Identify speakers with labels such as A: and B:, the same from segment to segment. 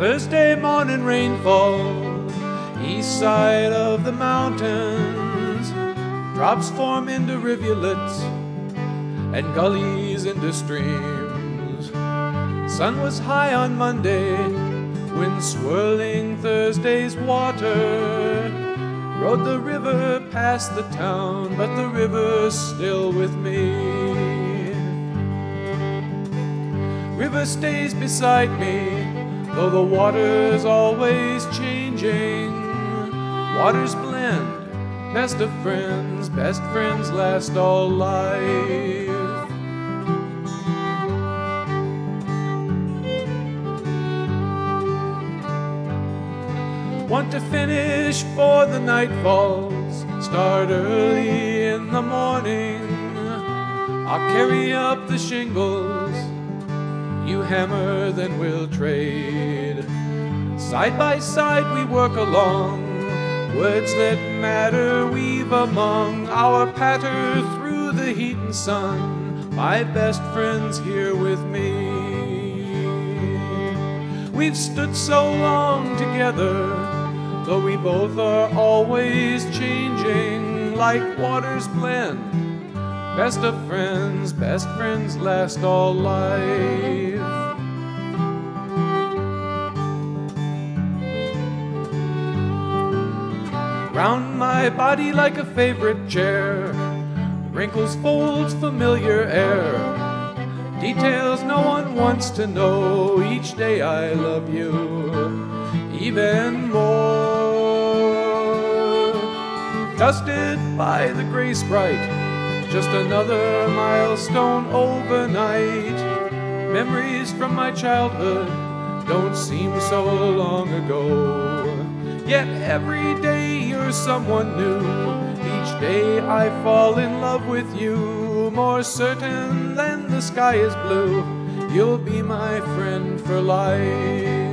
A: Thursday morning rainfall, east side of the mountains. Drops form into rivulets and gullies into streams. Sun was high on Monday, wind swirling Thursday's water. Rode the river past the town, but the river's still with me. River stays beside me, though the water's always changing. Waters blend, best of friends last all life. Want to finish for the night falls, start early in the morning. I'll carry up the shingles, you hammer, then we'll trade. Side by side we work along, words that matter weave among our patter through the heat and sun. My best friend's here with me. We've stood so long together, though we both are always changing, like waters blend. Best of friends last all life. Round my body like a favorite chair, wrinkles, folds, familiar air. Details no one wants to know, each day I love you even more. Dusted by the gray sprite, just another milestone overnight. Memories from my childhood don't seem so long ago. Yet every day you're someone new. Each day I fall in love with you, more certain than the sky is blue. You'll be my friend for life.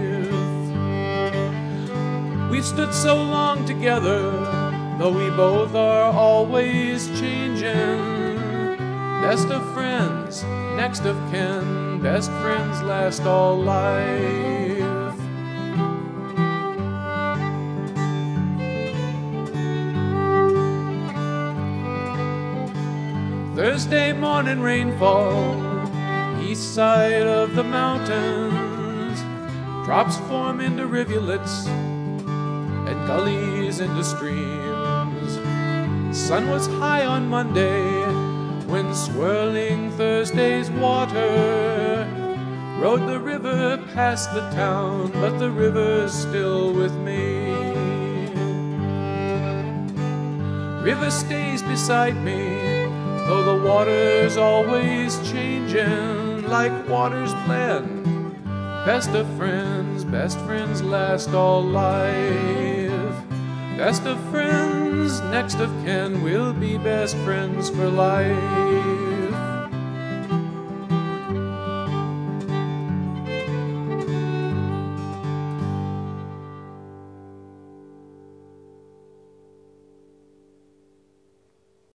A: We've stood so long together, though we both are always changing. Best of friends, next of kin, best friends last all life. Thursday morning rainfall, east side of the mountains. Drops form into rivulets and gullies into streams. Sun was high on Monday, wind swirling Thursday's water. Rode the river past the town, but the river's still with me. River stays beside me, though the water's always changing, like waters blend. Best of friends last all life. Best of friends, next of kin, we'll be best friends for life.